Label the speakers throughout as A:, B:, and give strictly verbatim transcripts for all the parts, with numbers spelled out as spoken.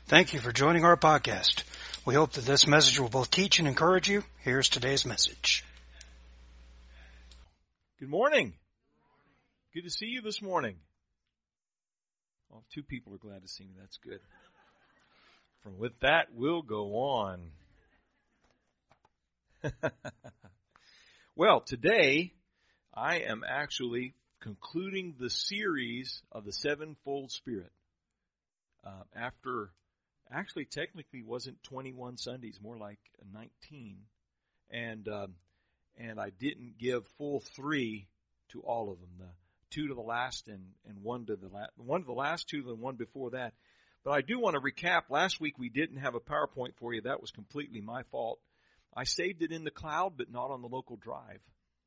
A: Thank you for joining our podcast. We hope that this message will both teach and encourage you. Here's today's message.
B: Good morning. Good to see you this morning. Well, two people are glad to see me. That's good. From with that, we'll go on. Well, today I am actually concluding the series of the Sevenfold Spirit. Uh, after, actually, technically, wasn't twenty-one Sundays, more like nineteen, and um, and I didn't give full three to all of them. The two to the last, and and one to the last, one to the last two, and one before that. But I do want to recap. Last week we didn't have a PowerPoint for you. That was completely my fault. I saved it in the cloud, but not on the local drive.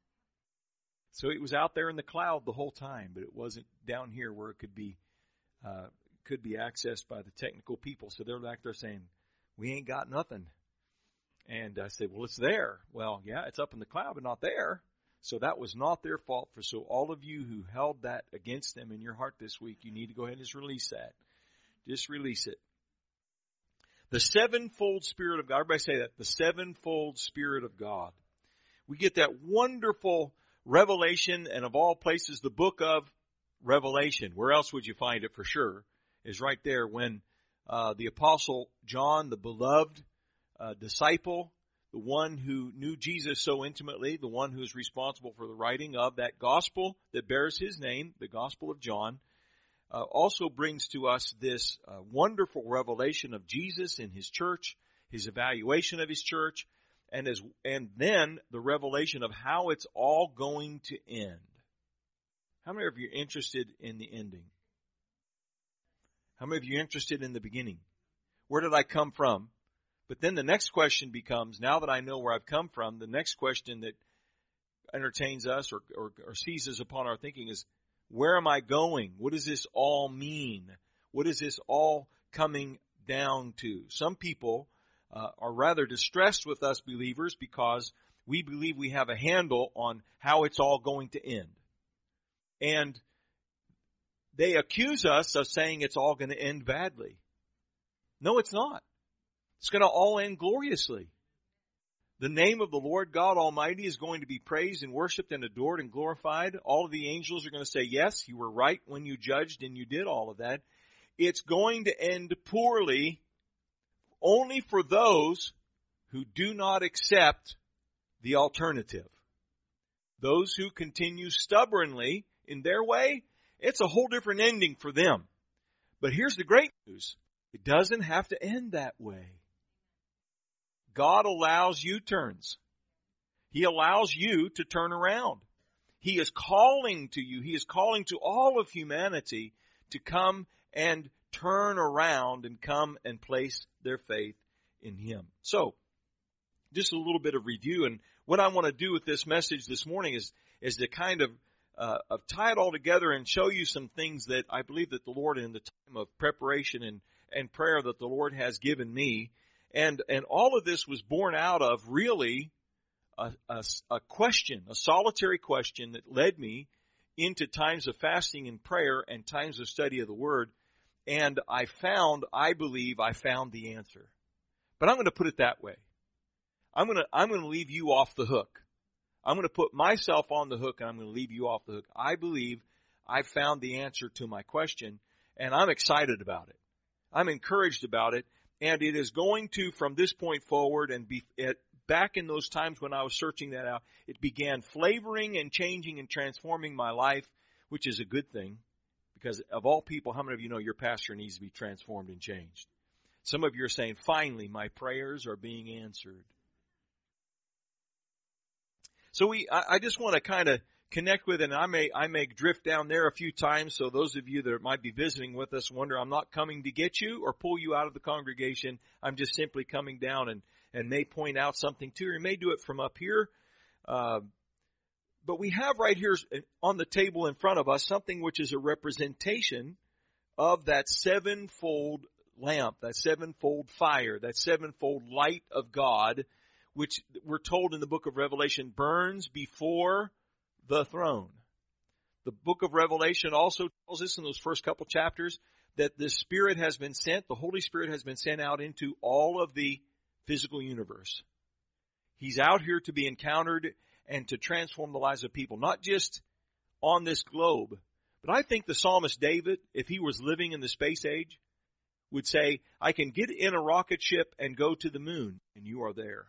B: So it was out there in the cloud the whole time, but it wasn't down here where it could be uh, could be accessed by the technical people. So they're back there saying, "We ain't got nothing." And I said, "Well, it's there." Well, yeah, it's up in the cloud, but not there. So that was not their fault. For so all of you who held that against them in your heart this week, you need to go ahead and just release that. Just release it. The sevenfold Spirit of God. Everybody say that. The sevenfold Spirit of God. We get that wonderful revelation, and of all places, the book of Revelation. Where else would you find it for sure? Is right there when uh, the Apostle John, the beloved uh, disciple, the one who knew Jesus so intimately, the one who is responsible for the writing of that gospel that bears his name, the Gospel of John, uh, also brings to us this uh, wonderful revelation of Jesus in his church, his evaluation of his church, and as and then the revelation of how it's all going to end. How many of you are interested in the ending? How many of you are interested in the beginning? Where did I come from? But then the next question becomes, now that I know where I've come from, the next question that entertains us or, or, or seizes upon our thinking is, where am I going? What does this all mean? What is this all coming down to? Some people uh, are rather distressed with us believers because we believe we have a handle on how it's all going to end. And they accuse us of saying it's all going to end badly. No, it's not. It's going to all end gloriously. The name of the Lord God Almighty is going to be praised and worshiped and adored and glorified. All of the angels are going to say, yes, you were right when you judged and you did all of that. It's going to end poorly only for those who do not accept the alternative. Those who continue stubbornly in their way, it's a whole different ending for them. But here's the great news. It doesn't have to end that way. God allows U-turns. He allows you to turn around. He is calling to you. He is calling to all of humanity to come and turn around and come and place their faith in Him. So, just a little bit of review. And what I want to do with this message this morning is, is to kind of Uh, of tie it all together and show you some things that I believe that the Lord, in the time of preparation and, and prayer that the Lord has given me. And, and all of this was born out of really a, a, a question, a solitary question that led me into times of fasting and prayer and times of study of the Word. And I found, I believe I found the answer. But I'm going to put it that way. I'm going to, I'm going to leave you off the hook. I'm going to put myself on the hook, and I'm going to leave you off the hook. I believe I found the answer to my question, and I'm excited about it. I'm encouraged about it, and it is going to, from this point forward, and be it, back in those times when I was searching that out, it began flavoring and changing and transforming my life, which is a good thing, because of all people, how many of you know your pastor needs to be transformed and changed? Some of you are saying, finally, my prayers are being answered. So we, I, I just want to kind of connect with it, and I may, I may drift down there a few times, so those of you that might be visiting with us wonder, I'm not coming to get you or pull you out of the congregation. I'm just simply coming down and, and may point out something to you, or may do it from up here. Uh, but we have right here on the table in front of us something which is a representation of that sevenfold lamp, that sevenfold fire, that sevenfold light of God, which we're told in the book of Revelation burns before the throne. The book of Revelation also tells us in those first couple chapters that the Spirit has been sent, the Holy Spirit has been sent out into all of the physical universe. He's out here to be encountered and to transform the lives of people, not just on this globe. But I think the psalmist David, if he was living in the space age, would say, I can get in a rocket ship and go to the moon, and you are there.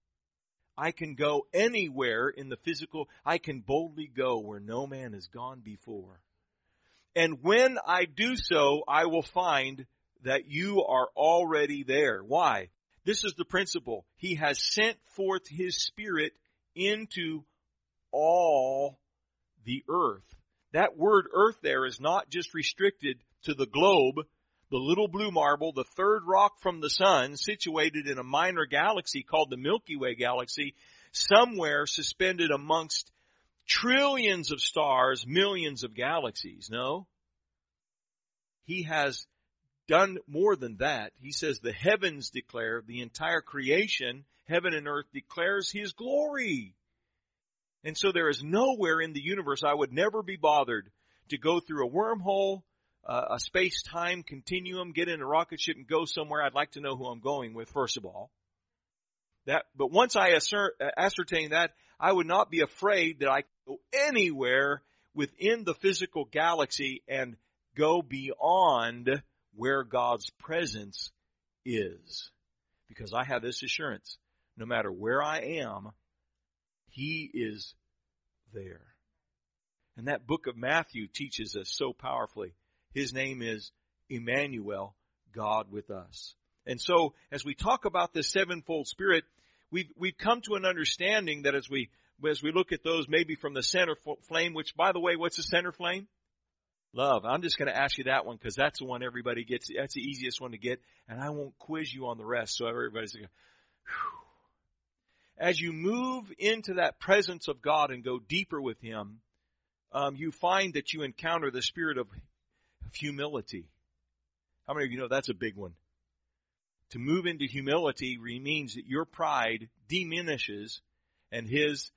B: I can go anywhere in the physical. I can boldly go where no man has gone before. And when I do so, I will find that you are already there. Why? This is the principle. He has sent forth His Spirit into all the earth. That word earth there is not just restricted to the globe, the little blue marble, the third rock from the sun, situated in a minor galaxy called the Milky Way galaxy, somewhere suspended amongst trillions of stars, millions of galaxies. No. He has done more than that. He says the heavens declare, the entire creation, heaven and earth, declares His glory. And so there is nowhere in the universe I would never be bothered to go through a wormhole, uh, a space-time continuum, get in a rocket ship and go somewhere. I'd like to know who I'm going with, first of all. That, but once I assert, ascertain that, I would not be afraid that I can go anywhere within the physical galaxy and go beyond where God's presence is. Because I have this assurance, no matter where I am, He is there. And that book of Matthew teaches us so powerfully. His name is Emmanuel, God with us. And so, as we talk about this sevenfold Spirit, we've, we've come to an understanding that as we, as we look at those maybe from the center flame, which, by the way, what's the center flame? Love. I'm just going to ask you that one because that's the one everybody gets. That's the easiest one to get. And I won't quiz you on the rest. So everybody's going, whew. As you move into that presence of God and go deeper with Him, um, you find that you encounter the spirit of, of humility. How many of you know that's a big one? To move into humility means that your pride diminishes and His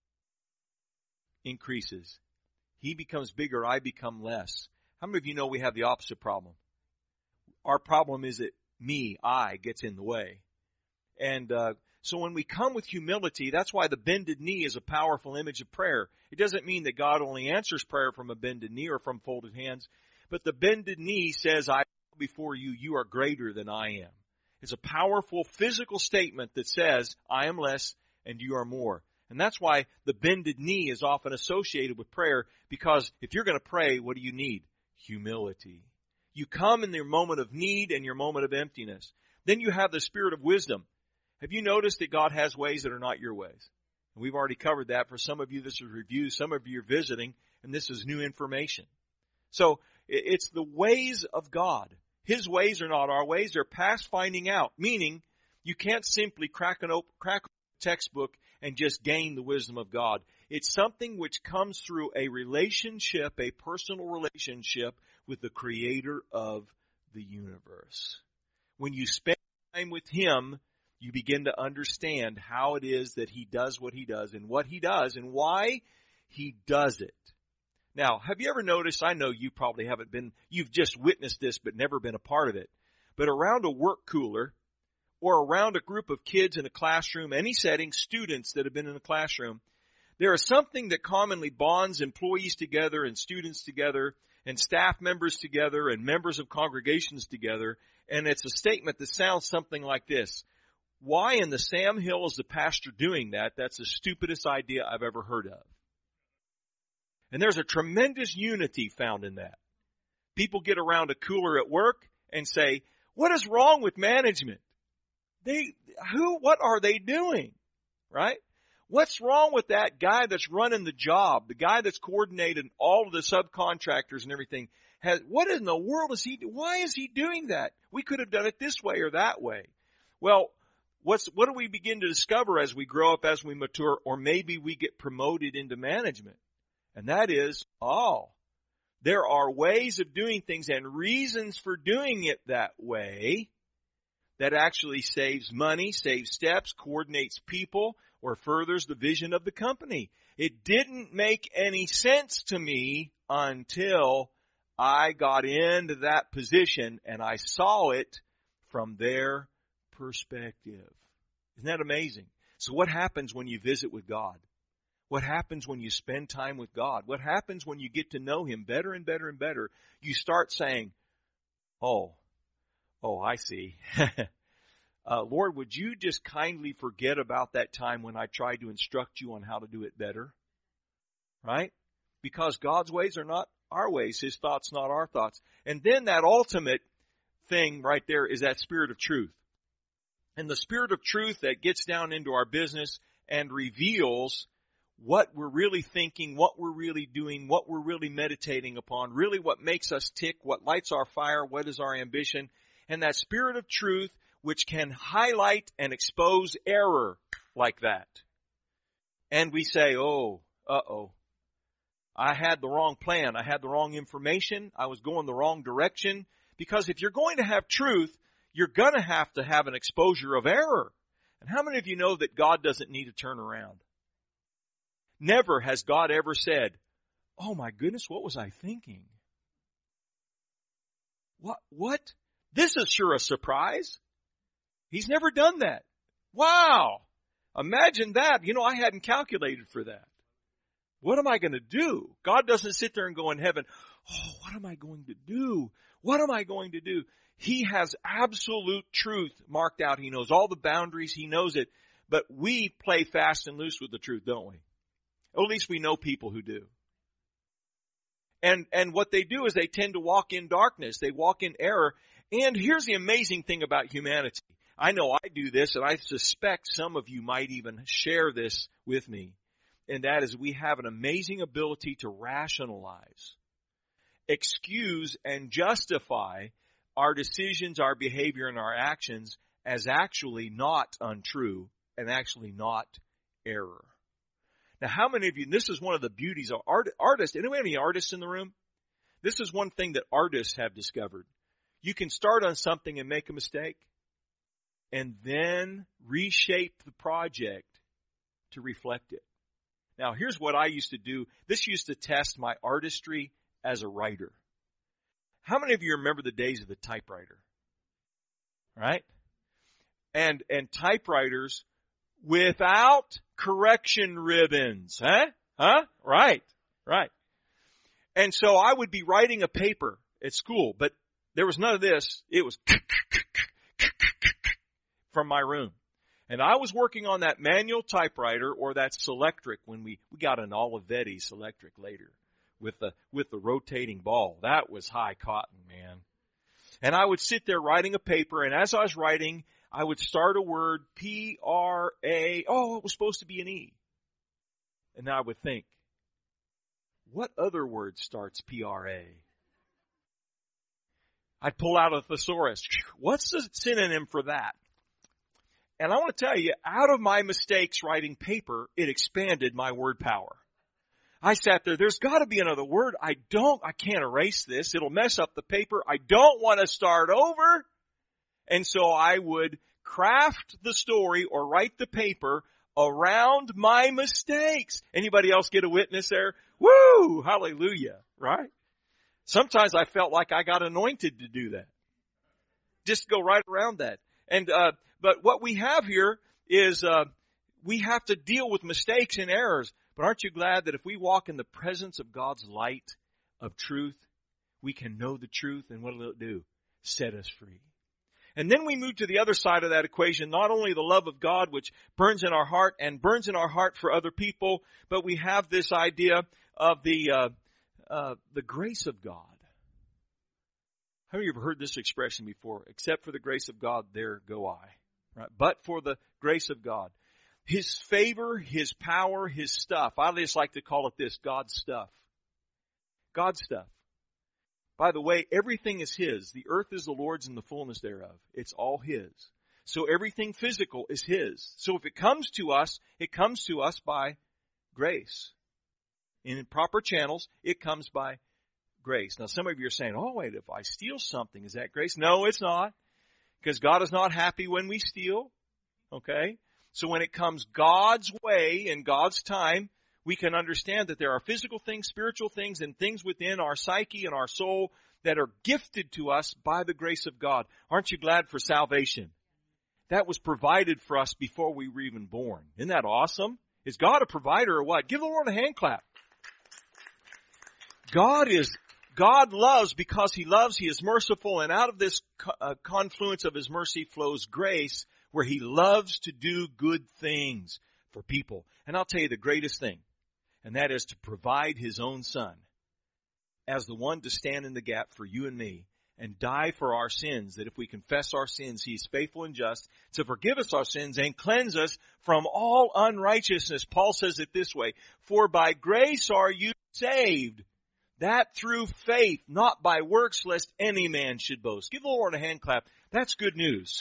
B: increases. He becomes bigger, I become less. How many of you know we have the opposite problem? Our problem is that me, I, gets in the way. And uh, so when we come with humility, that's why the bended knee is a powerful image of prayer. It doesn't mean that God only answers prayer from a bended knee or from folded hands. But the bended knee says, I bow before you, you are greater than I am. It's a powerful physical statement that says, I am less and you are more. And that's why the bended knee is often associated with prayer, because if you're going to pray, what do you need? Humility. You come in your moment of need and your moment of emptiness. Then you have the spirit of wisdom. Have you noticed that God has ways that are not your ways? And we've already covered that. For some of you, this is review. Some of you are visiting, and this is new information. So it's the ways of God. His ways are not our ways. They're past finding out, meaning you can't simply crack an open, crack a textbook and just gain the wisdom of God. It's something which comes through a relationship, a personal relationship with the Creator of the universe. When you spend time with Him, you begin to understand how it is that He does what He does and what He does and why He does it. Now, have you ever noticed, I know you probably haven't been, you've just witnessed this but never been a part of it, but around a work cooler or around a group of kids in a classroom, any setting, students that have been in a classroom, there is something that commonly bonds employees together and students together and staff members together and members of congregations together, and it's a statement that sounds something like this. Why in the Sam Hill is the pastor doing that? That's the stupidest idea I've ever heard of. And there's a tremendous unity found in that. People get around a cooler at work and say, what is wrong with management? They, who, what are they doing? Right? What's wrong with that guy that's running the job, the guy that's coordinating all of the subcontractors and everything? Has, what in the world is he, why is he doing that? We could have done it this way or that way. Well, what's, what do we begin to discover as we grow up, as we mature, or maybe we get promoted into management? And that is, oh, there are ways of doing things and reasons for doing it that way that actually saves money, saves steps, coordinates people, or furthers the vision of the company. It didn't make any sense to me until I got into that position and I saw it from their perspective. Isn't that amazing? So what happens when you visit with God? What happens when you spend time with God? What happens when you get to know Him better and better and better? You start saying, oh, oh, I see. uh, Lord, would you just kindly forget about that time when I tried to instruct you on how to do it better? Right? Because God's ways are not our ways, His thoughts not our thoughts. And then that ultimate thing right there is that Spirit of truth. And the Spirit of truth that gets down into our business and reveals what we're really thinking, what we're really doing, what we're really meditating upon, really what makes us tick, what lights our fire, what is our ambition. And that Spirit of truth which can highlight and expose error like that. And we say, oh, uh-oh. I had the wrong plan. I had the wrong information. I was going the wrong direction. Because if you're going to have truth, you're going to have to have an exposure of error. And how many of you know that God doesn't need to turn around? Never has God ever said, oh my goodness, what was I thinking? What? What? This is sure a surprise. He's never done that. Wow. Imagine that. You know, I hadn't calculated for that. What am I going to do? God doesn't sit there and go in heaven, oh, what am I going to do? What am I going to do? He has absolute truth marked out. He knows all the boundaries. He knows it. But we play fast and loose with the truth, don't we? Or at least we know people who do. And, and what they do is they tend to walk in darkness. They walk in error. And here's the amazing thing about humanity. I know I do this, and I suspect some of you might even share this with me. And that is we have an amazing ability to rationalize, excuse, and justify our decisions, our behavior, and our actions as actually not untrue and actually not error. Now, how many of you, and this is one of the beauties of art, artists, anybody have any artists in the room? This is one thing that artists have discovered. You can start on something and make a mistake and then reshape the project to reflect it. Now, here's what I used to do. This used to test my artistry as a writer. How many of you remember the days of the typewriter? Right? And, and typewriters without correction ribbons. Huh? Huh? Right. Right. And so I would be writing a paper at school, but there was none of this. It was from my room. And I was working on that manual typewriter or that Selectric when we, we got an Olivetti Selectric later with the, with the rotating ball. That was high cotton, man. And I would sit there writing a paper, and as I was writing, I would start a word, P R A. Oh, it was supposed to be an E. And then I would think, what other word starts P R A? I'd pull out a thesaurus. What's the synonym for that? And I want to tell you, out of my mistakes writing paper, it expanded my word power. I sat there, there's got to be another word. I don't, I can't erase this. It'll mess up the paper. I don't want to start over. And so I would craft the story or write the paper around my mistakes. Anybody else get a witness there? Woo! Hallelujah. Right? Sometimes I felt like I got anointed to do that. Just go right around that. And, uh, but what we have here is, uh, we have to deal with mistakes and errors. But aren't you glad that if we walk in the presence of God's light of truth, we can know the truth, and what will it do? Set us free. And then we move to the other side of that equation, not only the love of God, which burns in our heart and burns in our heart for other people, but we have this idea of the, uh, uh, the grace of God. Have you ever heard this expression before? Except for the grace of God, there go I. Right? But for the grace of God. His favor, His power, His stuff. I just like to call it this, God's stuff. God's stuff. By the way, everything is His. The earth is the Lord's and the fullness thereof. It's all His. So everything physical is His. So if it comes to us, it comes to us by grace. In proper channels, it comes by grace. Now some of you are saying, oh wait, if I steal something, is that grace? No, it's not. Because God is not happy when we steal. Okay? So when it comes God's way and God's time, we can understand that there are physical things, spiritual things, and things within our psyche and our soul that are gifted to us by the grace of God. Aren't you glad for salvation? That was provided for us before we were even born. Isn't that awesome? Is God a provider or what? Give the Lord a hand clap. God is, God loves because He loves, He is merciful, and out of this uh, confluence of His mercy flows grace, where He loves to do good things for people. And I'll tell you the greatest thing, and that is to provide His own Son as the one to stand in the gap for you and me and die for our sins, that if we confess our sins, He is faithful and just to forgive us our sins and cleanse us from all unrighteousness. Paul says it this way, for by grace are you saved, that through faith, not by works, lest any man should boast. Give the Lord a hand clap. That's good news.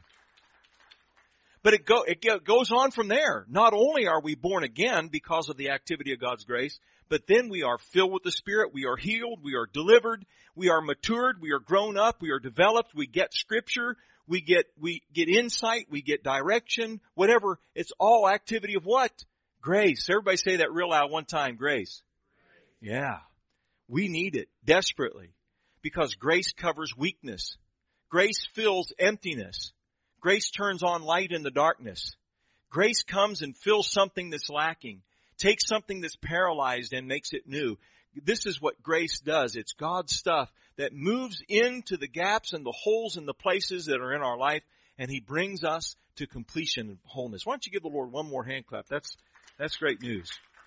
B: But it, go, it goes on from there. Not only are we born again because of the activity of God's grace, but then we are filled with the Spirit, we are healed, we are delivered, we are matured, we are grown up, we are developed, we get Scripture, we get we get insight, we get direction, whatever. It's all activity of what? Grace. Everybody say that real loud one time, grace. Grace. Yeah. We need it desperately because grace covers weakness. Grace fills emptiness. Grace turns on light in the darkness. Grace comes and fills something that's lacking, takes something that's paralyzed and makes it new. This is what grace does. It's God's stuff that moves into the gaps and the holes and the places that are in our life, and He brings us to completion and wholeness. Why don't you give the Lord one more hand clap? That's, that's great news.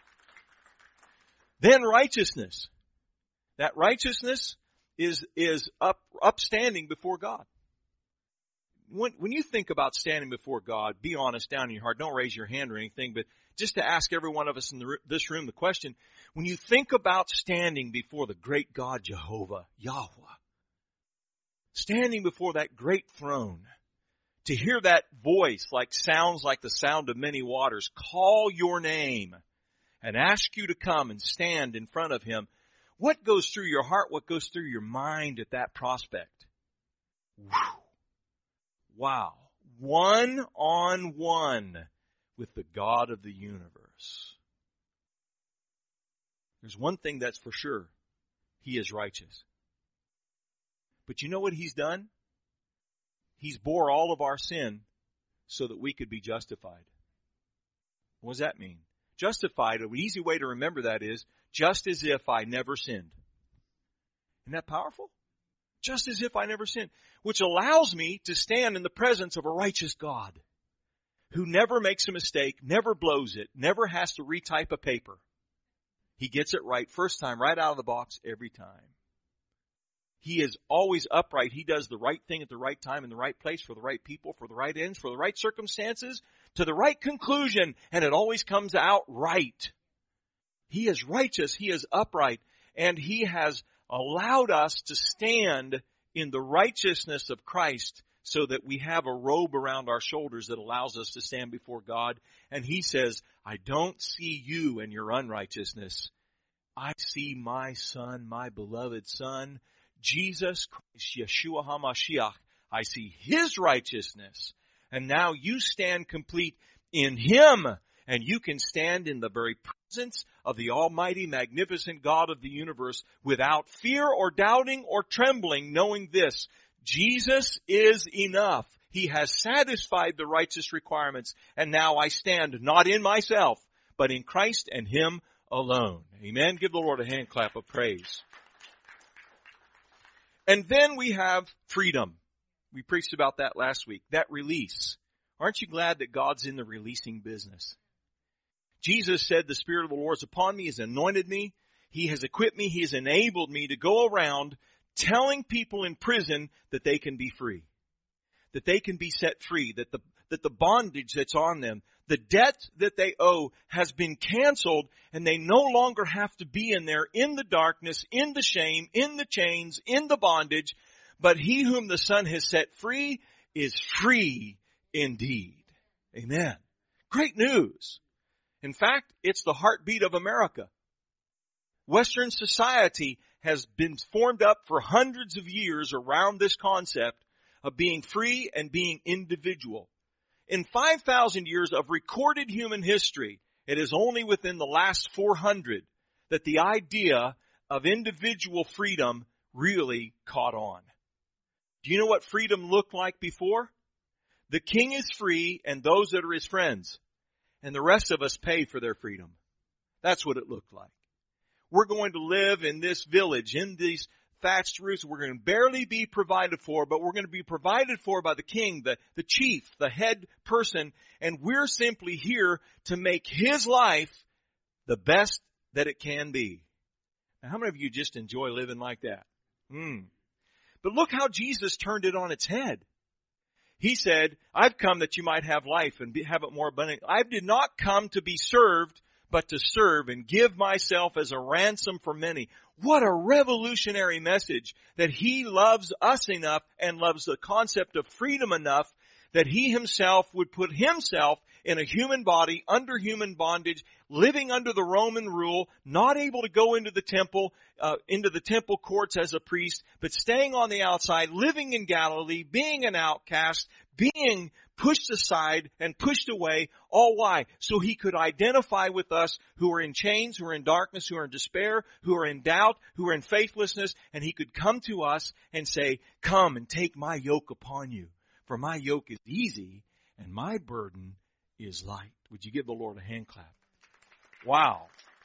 B: Then righteousness. That righteousness is, is up, upstanding before God. When, when you think about standing before God, be honest down in your heart. Don't raise your hand or anything, but just to ask every one of us in the, this room the question, when you think about standing before the great God Jehovah, Yahweh, standing before that great throne, to hear that voice like sounds like the sound of many waters, call your name and ask you to come and stand in front of Him, what goes through your heart? What goes through your mind at that prospect? Whew. Wow. One on one with the God of the universe. There's one thing that's for sure. He is righteous. But you know what He's done? He's bore all of our sin so that we could be justified. What does that mean? Justified, an easy way to remember that is, just as if I never sinned. Isn't that powerful? Just as if I never sinned. Which allows me to stand in the presence of a righteous God who never makes a mistake, never blows it, never has to retype a paper. He gets it right first time, right out of the box, every time. He is always upright. He does the right thing at the right time in the right place for the right people, for the right ends, for the right circumstances, to the right conclusion, and it always comes out right. He is righteous. He is upright, and He has allowed us to stand in the righteousness of Christ so that we have a robe around our shoulders that allows us to stand before God. And He says, I don't see you and your unrighteousness. I see my Son, my beloved Son, Jesus Christ, Yeshua HaMashiach. I see His righteousness. And now you stand complete in Him. And you can stand in the very presence of the almighty, magnificent God of the universe without fear or doubting or trembling, knowing this: Jesus is enough. He has satisfied the righteous requirements. And now I stand not in myself, but in Christ and Him alone. Amen. Give the Lord a hand clap of praise. And then we have freedom. We preached about that last week. That release. Aren't you glad that God's in the releasing business? Jesus said, the Spirit of the Lord is upon me, He has anointed me, He has equipped me, He has enabled me to go around telling people in prison that they can be free, that they can be set free, that the, that the bondage that's on them, the debt that they owe has been canceled, and they no longer have to be in there in the darkness, in the shame, in the chains, in the bondage, but he whom the Son has set free is free indeed. Amen. Great news. In fact, it's the heartbeat of America. Western society has been formed up for hundreds of years around this concept of being free and being individual. In five thousand years of recorded human history, It is only within the last four hundred that the idea of individual freedom really caught on. Do you know what freedom looked like before? The king is free and those that are his friends. And the rest of us pay for their freedom. That's what it looked like. We're going to live in this village, in these thatched roofs. We're going to barely be provided for, but we're going to be provided for by the king, the, the chief, the head person. And we're simply here to make his life the best that it can be. Now, how many of you just enjoy living like that? Hmm. But look how Jesus turned it on its head. He said, I've come that you might have life and be, have it more abundantly. I did not come to be served, but to serve and give myself as a ransom for many. What a revolutionary message that he loves us enough and loves the concept of freedom enough that he himself would put himself in a human body, under human bondage, living under the Roman rule, not able to go into the temple, uh, into the temple courts as a priest, but staying on the outside, living in Galilee, being an outcast, being pushed aside and pushed away. All why? So he could identify with us who are in chains, who are in darkness, who are in despair, who are in doubt, who are in faithlessness, and he could come to us and say, come and take my yoke upon you. For my yoke is easy and my burden is light. Would you give the Lord a hand clap? Wow.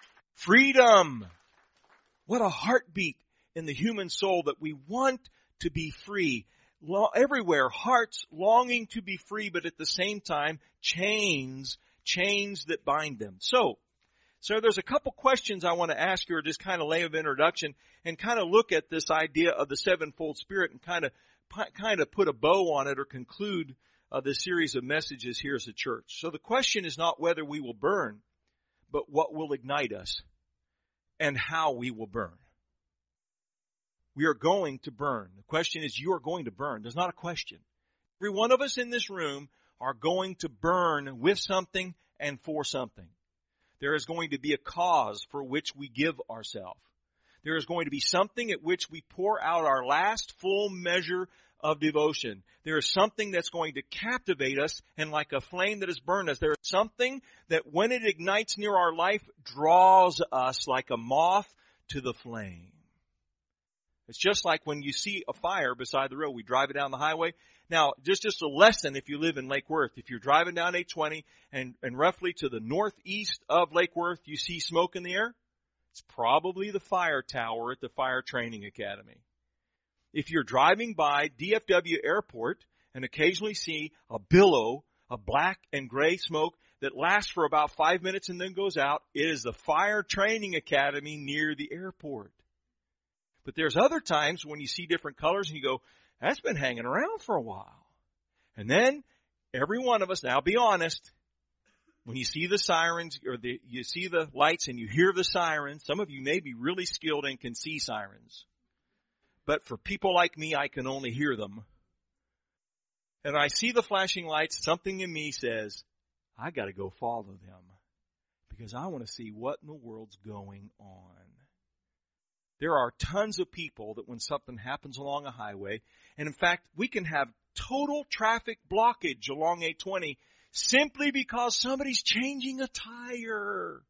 B: Freedom. What a heartbeat in the human soul that we want to be free. Everywhere, hearts longing to be free, but at the same time, chains, chains that bind them. So, so there's a couple questions I want to ask you, or just kind of lay of introduction, and kind of look at this idea of the sevenfold Spirit and kind of kind of put a bow on it or conclude uh, this series of messages here as a church. So the question is not whether we will burn, but what will ignite us and how we will burn. We are going to burn. The question is, you are going to burn. There's not a question. Every one of us in this room are going to burn with something and for something. There is going to be a cause for which we give ourselves. There is going to be something at which we pour out our last full measure of devotion. There is something that's going to captivate us, and like a flame that has burned us, there is something that when it ignites near our life draws us like a moth to the flame. It's just like when you see a fire beside the road. We drive it down the highway. Now, just, just a lesson if you live in Lake Worth. If you're driving down eight twenty and, and roughly to the northeast of Lake Worth, you see smoke in the air. It's probably the fire tower at the Fire Training Academy. If you're driving by D F W Airport and occasionally see a billow of black and gray smoke that lasts for about five minutes and then goes out, it is the Fire Training Academy near the airport. But there's other times when you see different colors and you go, that's been hanging around for a while. And then every one of us, now be honest, when you see the sirens or the, you see the lights and you hear the sirens, some of you may be really skilled and can see sirens. But for people like me, I can only hear them. And I see the flashing lights, something in me says, I got to go follow them because I want to see what in the world's going on. There are tons of people that when something happens along a highway, and in fact, we can have total traffic blockage along eight twenty simply because somebody's changing a tire.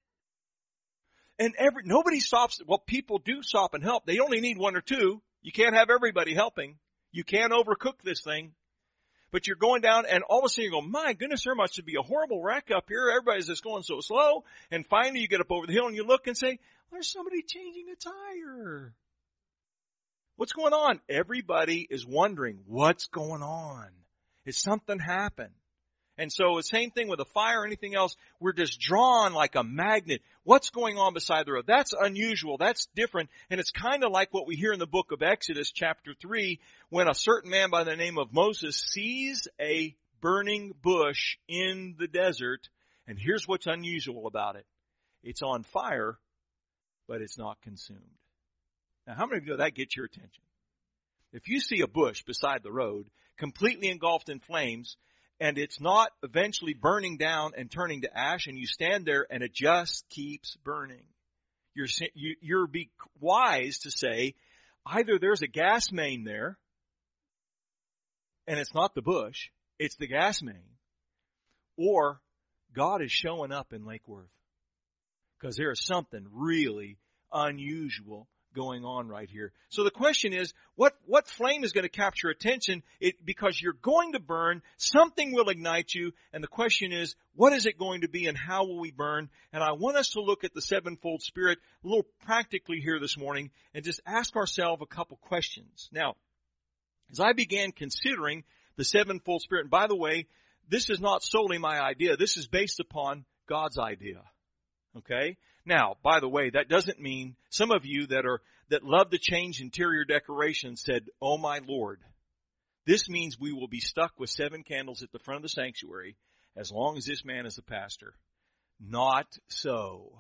B: And every, nobody stops. Well, people do stop and help. They only need one or two. You can't have everybody helping. You can't overcook this thing. But you're going down and all of a sudden you go, my goodness, there must be a horrible wreck up here. Everybody's just going so slow. And finally you get up over the hill and you look and say, there's somebody changing a tire. What's going on? Everybody is wondering, what's going on? Has something happened? And so the same thing with a fire or anything else, we're just drawn like a magnet. What's going on beside the road? That's unusual. That's different. And it's kind of like what we hear in the book of Exodus chapter three, when a certain man by the name of Moses sees a burning bush in the desert. And here's what's unusual about it. It's on fire, but it's not consumed. Now, how many of you know that gets your attention? If you see a bush beside the road, completely engulfed in flames, and it's not eventually burning down and turning to ash, and you stand there and it just keeps burning, You're, you, you're be wise to say, either there's a gas main there, and it's not the bush, it's the gas main, or God is showing up in Lake Worth. Because there is something really unusual going on right here. So the question is, what, what flame is going to capture attention? It, because you're going to burn, something will ignite you, and the question is, what is it going to be and how will we burn? And I want us to look at the sevenfold Spirit a little practically here this morning and just ask ourselves a couple questions. Now, as I began considering the sevenfold Spirit, and by the way, this is not solely my idea. This is based upon God's idea. Okay? Now, by the way, that doesn't mean some of you that are that love to change interior decorations said, "Oh my Lord." This means we will be stuck with seven candles at the front of the sanctuary as long as this man is the pastor. Not so.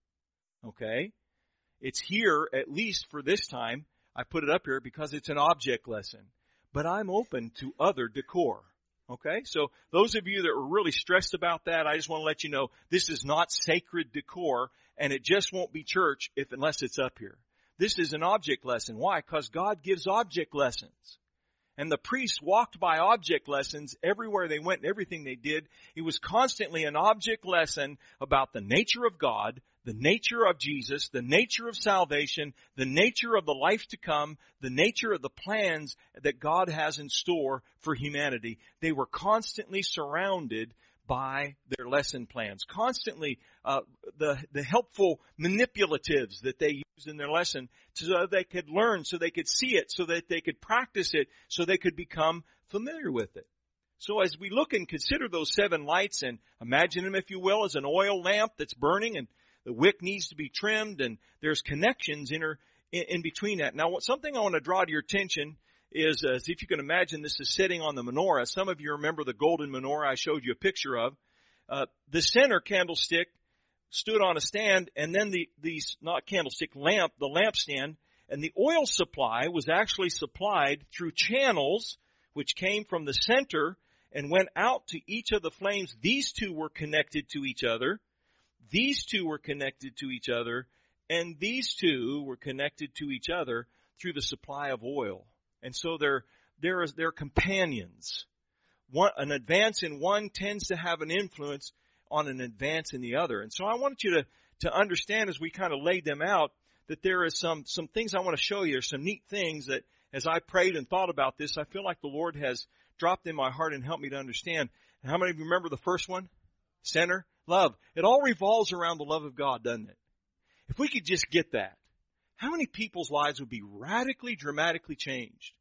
B: Okay? It's here, at least for this time. I put it up here because it's an object lesson. But I'm open to other decor. Okay, so those of you that are really stressed about that, I just want to let you know this is not sacred decor, and it just won't be church if unless it's up here. This is an object lesson. Why? Because God gives object lessons. And the priests walked by object lessons everywhere they went and everything they did. It was constantly an object lesson about the nature of God, the nature of Jesus, the nature of salvation, the nature of the life to come, the nature of the plans that God has in store for humanity. They were constantly surrounded by their lesson plans. Constantly uh, the, the helpful manipulatives that they used in their lesson so they could learn, so they could see it, so that they could practice it, so they could become familiar with it. So as we look and consider those seven lights and imagine them, if you will, as an oil lamp that's burning and the wick needs to be trimmed and there's connections in, her, in, in between that. Now, what, something I want to draw to your attention is, uh, if you can imagine, this is sitting on the menorah. Some of you remember the golden menorah I showed you a picture of. Uh, the center candlestick stood on a stand, and then the, the, not candlestick, lamp, the lampstand, and the oil supply was actually supplied through channels which came from the center and went out to each of the flames. These two were connected to each other. These two were connected to each other, and these two were connected to each other through the supply of oil. And so they're, they're, they're companions. One, an advance in one tends to have an influence on an advance in the other. And so I want you to, to understand as we kind of laid them out that there is some, some things I want to show you. There's some neat things that as I prayed and thought about this, I feel like the Lord has dropped in my heart and helped me to understand. And how many of you remember the first one? Center? Love. It all revolves around the love of God, doesn't it? If we could just get that, how many people's lives would be radically, dramatically changed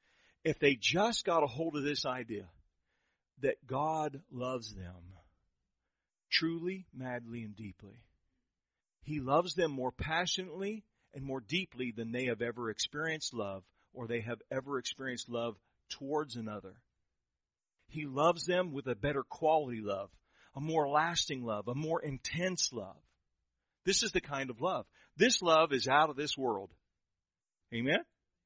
B: if they just got a hold of this idea that God loves them truly, madly, and deeply. He loves them more passionately and more deeply than they have ever experienced love or they have ever experienced love towards another. He loves them with a better quality love, a more lasting love, a more intense love. This is the kind of love. This love is out of this world. Amen?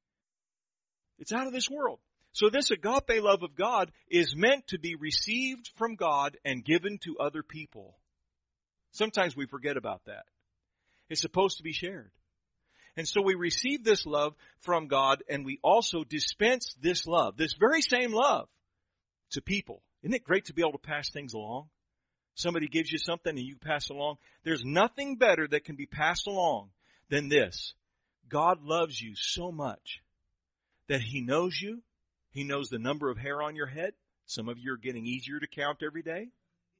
B: It's out of this world. So this agape love of God is meant to be received from God and given to other people. Sometimes we forget about that. It's supposed to be shared. And so we receive this love from God and we also dispense this love, this very same love, to people. Isn't it great to be able to pass things along? Somebody gives you something and you pass along. There's nothing better that can be passed along than this. God loves you so much that He knows you. He knows the number of hair on your head. Some of you are getting easier to count every day.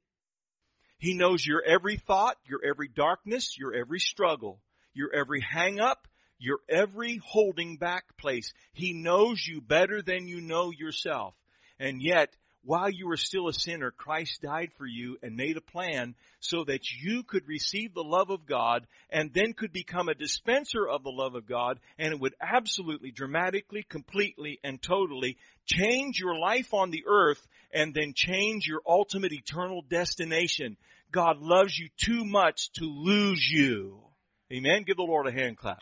B: He knows your every thought, your every darkness, your every struggle, your every hang up, your every holding back place. He knows you better than you know yourself. And yet, while you were still a sinner, Christ died for you and made a plan so that you could receive the love of God and then could become a dispenser of the love of God, and it would absolutely, dramatically, completely, and totally change your life on the earth and then change your ultimate eternal destination. God loves you too much to lose you. Amen? Give the Lord a hand clap.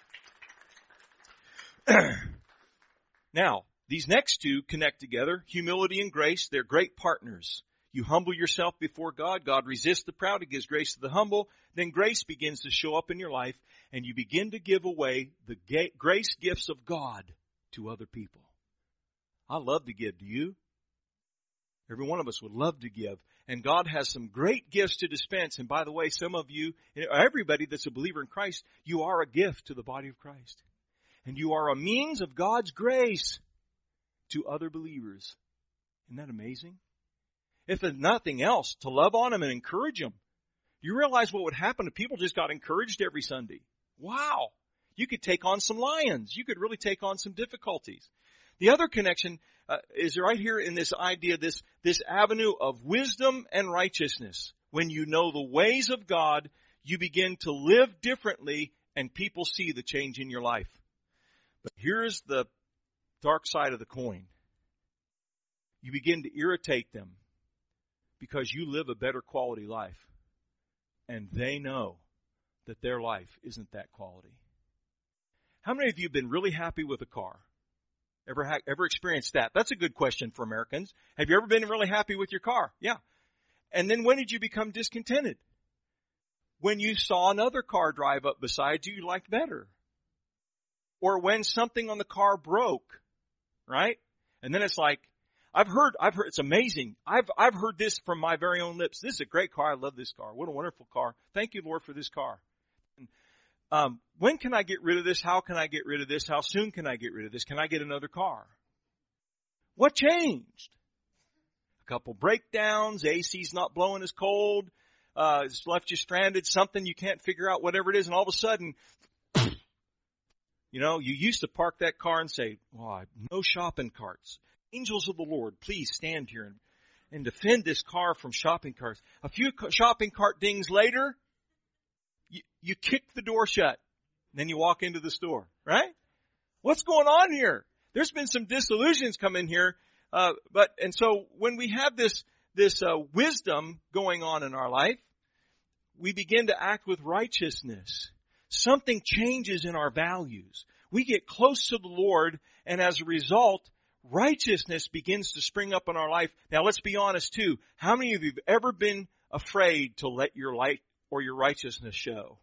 B: Now, these next two connect together. Humility and grace, they're great partners. You humble yourself before God. God resists the proud. He gives grace to the humble. Then grace begins to show up in your life, and you begin to give away the grace gifts of God to other people. I love to give. Do you? Every one of us would love to give. And God has some great gifts to dispense. And by the way, some of you, everybody that's a believer in Christ, you are a gift to the body of Christ. And you are a means of God's grace to other believers. Isn't that amazing? If there's nothing else, to love on them and encourage them. Do you realize what would happen if people just got encouraged every Sunday? Wow! You could take on some lions. You could really take on some difficulties. The other connection uh, is right here in this idea, this, this avenue of wisdom and righteousness. When you know the ways of God, you begin to live differently and people see the change in your life. But here's the dark side of the coin. You begin to irritate them because you live a better quality life. And they know that their life isn't that quality. How many of you have been really happy with a car? Ever ha- ever experienced that? That's a good question for Americans. Have you ever been really happy with your car? Yeah. And then when did you become discontented? When you saw another car drive up beside you you liked better. Or when something on the car broke, right? And then it's like, I've heard, I've heard, it's amazing. I've, I've heard this from my very own lips. This is a great car. I love this car. What a wonderful car. Thank you, Lord, for this car. And, um, when can I get rid of this? How can I get rid of this? How soon can I get rid of this? Can I get another car? What changed? A couple breakdowns. A C's not blowing as cold. Uh, it's left you stranded. Something you can't figure out, whatever it is. And all of a sudden, you know, you used to park that car and say, oh, no shopping carts. Angels of the Lord, please stand here and, and defend this car from shopping carts. A few shopping cart dings later, you, you kick the door shut. And then you walk into the store, right? What's going on here? There's been some disillusions come in here. Uh, but, and so when we have this, this, uh, wisdom going on in our life, we begin to act with righteousness. Something changes in our values. We get close to the Lord, and as a result, righteousness begins to spring up in our life. Now let's be honest too. How many of you have ever been afraid to let your light or your righteousness show?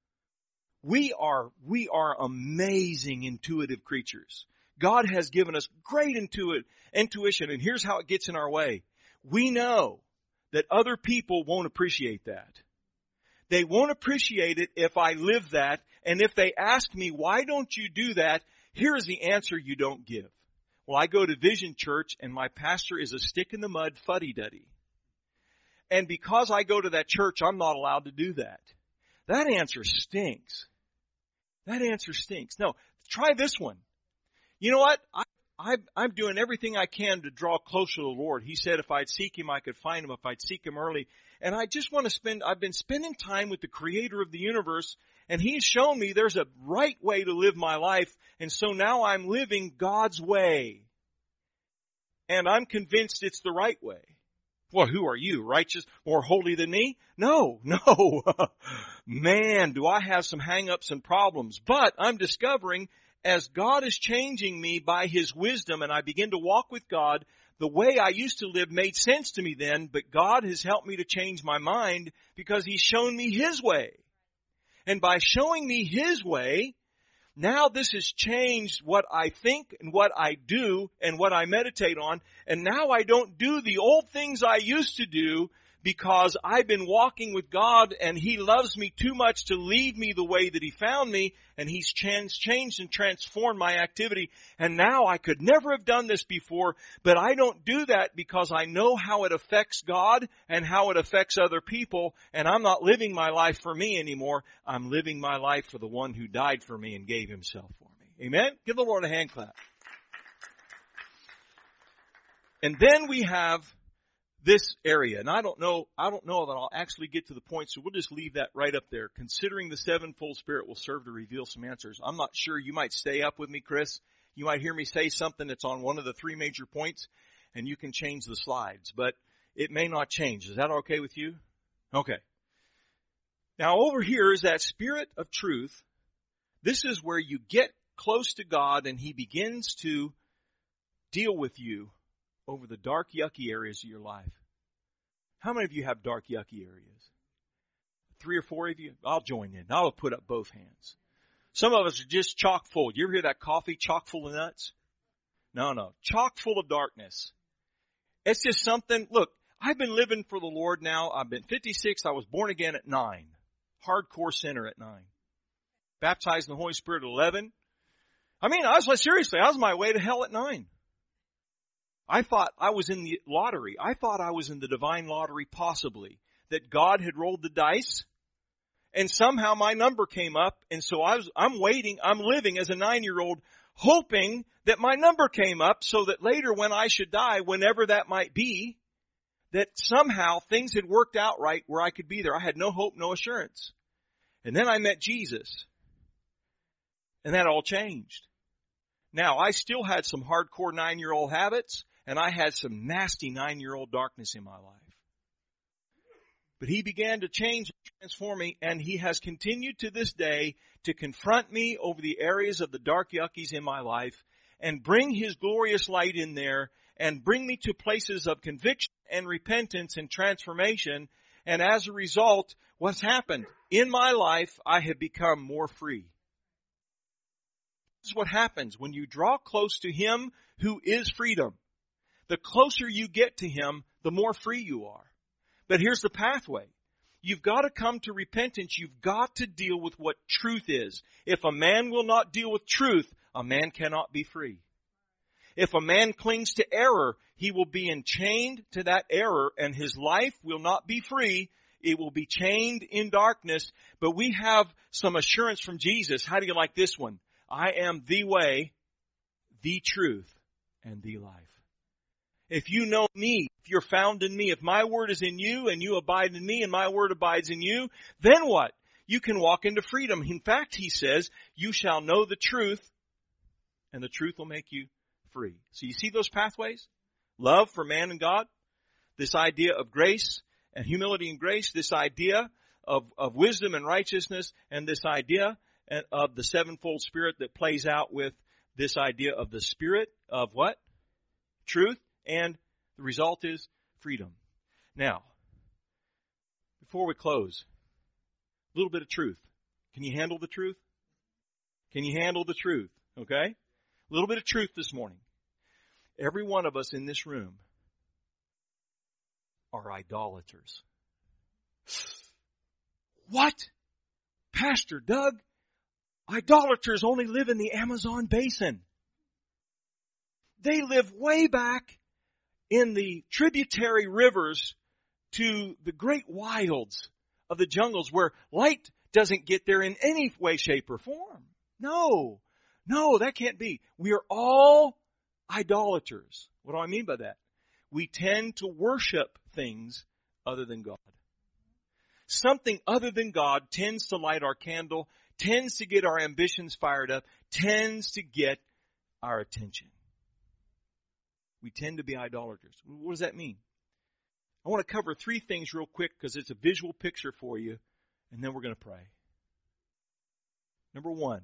B: We are, we are amazing intuitive creatures. God has given us great intuit, intuition, and here's how it gets in our way. We know that other people won't appreciate that. They won't appreciate it if I live that, and if they ask me, why don't you do that? Here's the answer you don't give. Well, I go to Vision Church, and my pastor is a stick-in-the-mud fuddy-duddy. And because I go to that church, I'm not allowed to do that. That answer stinks. That answer stinks. No, try this one. You know what? I, I, I'm doing everything I can to draw closer to the Lord. He said if I'd seek Him, I could find Him if I'd seek Him early. And I just want to spend, I've been spending time with the Creator of the universe, and He's shown me there's a right way to live my life, and so now I'm living God's way. And I'm convinced it's the right way. Well, who are you? Righteous, more holy than me? No, no. Man, do I have some hang-ups and problems. But I'm discovering as God is changing me by His wisdom and I begin to walk with God, the way I used to live made sense to me then, but God has helped me to change my mind because He's shown me His way. And by showing me His way, now this has changed what I think and what I do and what I meditate on. And now I don't do the old things I used to do because I've been walking with God and He loves me too much to leave me the way that He found me. And He's changed and transformed my activity. And now I could never have done this before, but I don't do that because I know how it affects God and how it affects other people. And I'm not living my life for me anymore. I'm living my life for the one who died for me and gave Himself for me. Amen? Give the Lord a hand clap. And then we have this area, and I don't know, I don't know that I'll actually get to the point, so we'll just leave that right up there. Considering the sevenfold Spirit will serve to reveal some answers. I'm not sure. You might stay up with me, Chris. You might hear me say something that's on one of the three major points, and you can change the slides, but it may not change. Is that okay with you? Okay. Now over here is that Spirit of truth. This is where you get close to God, and He begins to deal with you over the dark, yucky areas of your life. How many of you have dark, yucky areas? Three or four of you? I'll join in. I'll put up both hands. Some of us are just chock full. You ever hear that coffee chock full of nuts? No, no. Chock full of darkness. It's just something, look, I've been living for the Lord now. I've been fifty-six. I was born again at nine. Hardcore sinner at nine. Baptized in the Holy Spirit at eleven. I mean, I was like, seriously, I was on my way to hell at nine. I thought I was in the lottery. I thought I was in the divine lottery possibly. That God had rolled the dice. And somehow my number came up. And so I was, I'm waiting, I'm living as a nine-year-old hoping that my number came up so that later when I should die, whenever that might be, that somehow things had worked out right where I could be there. I had no hope, no assurance. And then I met Jesus. And that all changed. Now, I still had some hardcore nine-year-old habits, and I had some nasty nine-year-old darkness in my life. But He began to change and transform me, and He has continued to this day to confront me over the areas of the dark yuckies in my life and bring His glorious light in there and bring me to places of conviction and repentance and transformation. And as a result, what's happened? In my life, I have become more free. This is what happens when you draw close to Him who is freedom. The closer you get to Him, the more free you are. But here's the pathway. You've got to come to repentance. You've got to deal with what truth is. If a man will not deal with truth, a man cannot be free. If a man clings to error, he will be enchained to that error, and his life will not be free. It will be chained in darkness. But we have some assurance from Jesus. How do you like this one? I am the way, the truth, and the life. If you know me, if you're found in me, if my word is in you and you abide in me and my word abides in you, then what? You can walk into freedom. In fact, He says, you shall know the truth and the truth will make you free. So you see those pathways? Love for man and God. This idea of grace and humility and grace. This idea of, of wisdom and righteousness. And this idea of the sevenfold Spirit that plays out with this idea of the Spirit of what? Truth. And the result is freedom. Now, before we close, a little bit of truth. Can you handle the truth? Can you handle the truth? Okay? A little bit of truth this morning. Every one of us in this room are idolaters. What? Pastor Doug, idolaters only live in the Amazon basin. They live way back in the tributary rivers to the great wilds of the jungles where light doesn't get there in any way, shape, or form. No, no, that can't be. We are all idolaters. What do I mean by that? We tend to worship things other than God. Something other than God tends to light our candle, tends to get our ambitions fired up, tends to get our attention. We tend to be idolaters. What does that mean? I want to cover three things real quick because it's a visual picture for you, and then we're going to pray. Number one,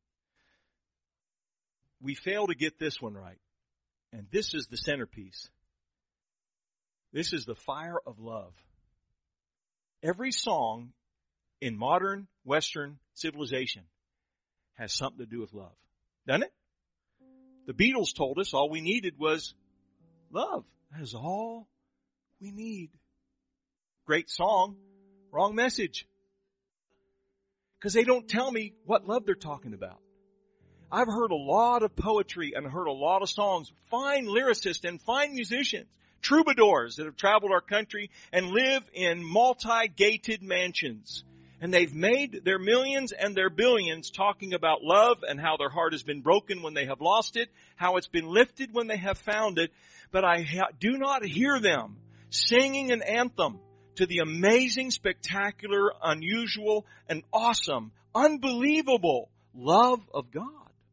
B: we fail to get this one right, and this is the centerpiece. This is the fire of love. Every song in modern Western civilization has something to do with love. Doesn't it? The Beatles told us all we needed was love. That is all we need. Great song, wrong message. Because they don't tell me what love they're talking about. I've heard a lot of poetry and heard a lot of songs, fine lyricists and fine musicians, troubadours that have traveled our country and live in multi-gated mansions. And they've made their millions and their billions talking about love and how their heart has been broken when they have lost it, how it's been lifted when they have found it. But I ha- do not hear them singing an anthem to the amazing, spectacular, unusual, and awesome, unbelievable love of God.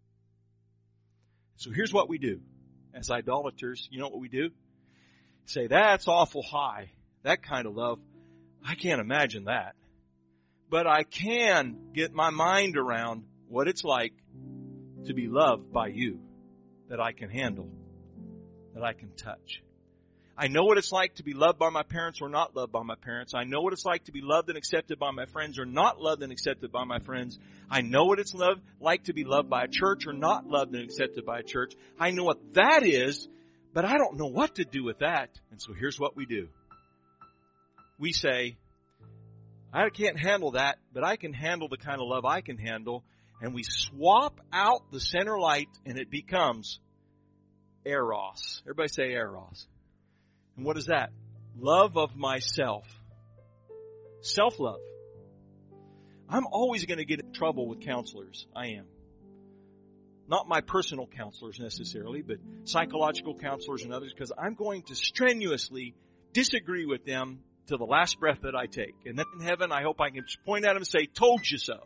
B: So here's what we do. As idolaters, you know what we do? Say, that's awful high. That kind of love, I can't imagine that. But I can get my mind around what it's like to be loved by you, that I can handle, that I can touch. I know what it's like to be loved by my parents or not loved by my parents. I know what it's like to be loved and accepted by my friends or not loved and accepted by my friends. I know what it's love, like to be loved by a church or not loved and accepted by a church. I know what that is, But I don't know what to do with that. And so here's what we do. We say, I can't handle that, but I can handle the kind of love I can handle. And we swap out the center light, and it becomes eros. Everybody say eros. And what is that? Love of myself. Self-love. I'm always going to get in trouble with counselors. I am. Not my personal counselors necessarily, but psychological counselors and others, because I'm going to strenuously disagree with them to the last breath that I take. And then in heaven, I hope I can point at them and say, told you so.